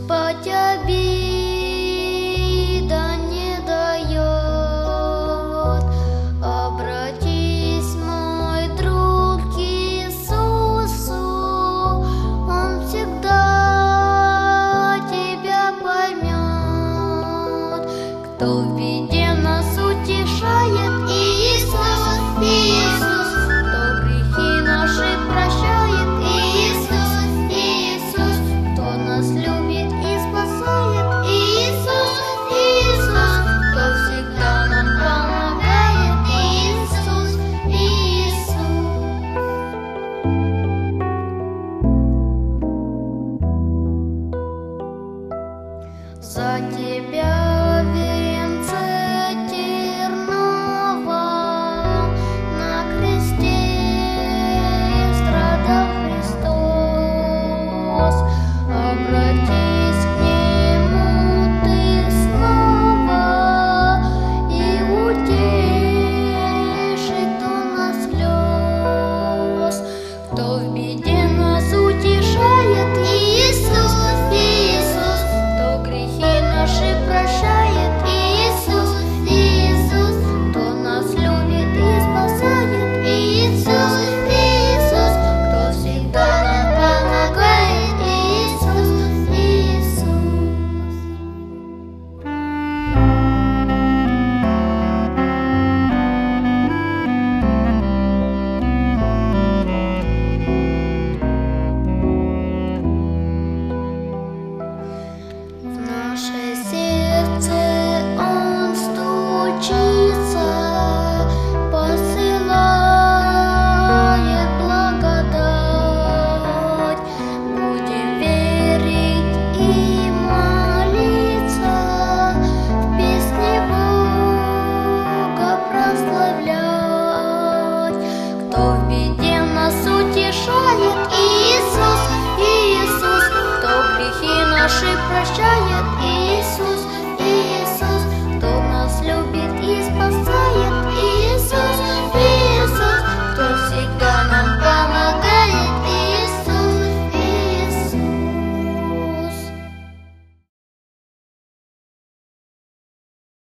Спать обида не дает. Обратись, мой друг, к Иисусу, Он всегда тебя поймет. Кто в беде нас утешает, Иисус, Иисус. Кто грехи наши прощает, Иисус, Иисус. Кто нас любит и спасает, Иисус, Иисус. Кто всегда нам помогает, Иисус, Иисус. За тебя в венце терновом на кресте страдал Христос. Обратись к Нему ты снова, и утешит Он нас слез. Кто в беде нас утешает, Иисус, Иисус. Кто грехи наши прощает, Иисус, Иисус. Кто нас любит и спасает, Иисус, Иисус. Кто всегда нам помогает, Иисус, Иисус. В наше сердце Он стучится, посылает благодать. Будем верить и молиться, в песне Бога прославлять. Кто в беде нас утешает, Иисус, Иисус. Кто грехи наши прощает,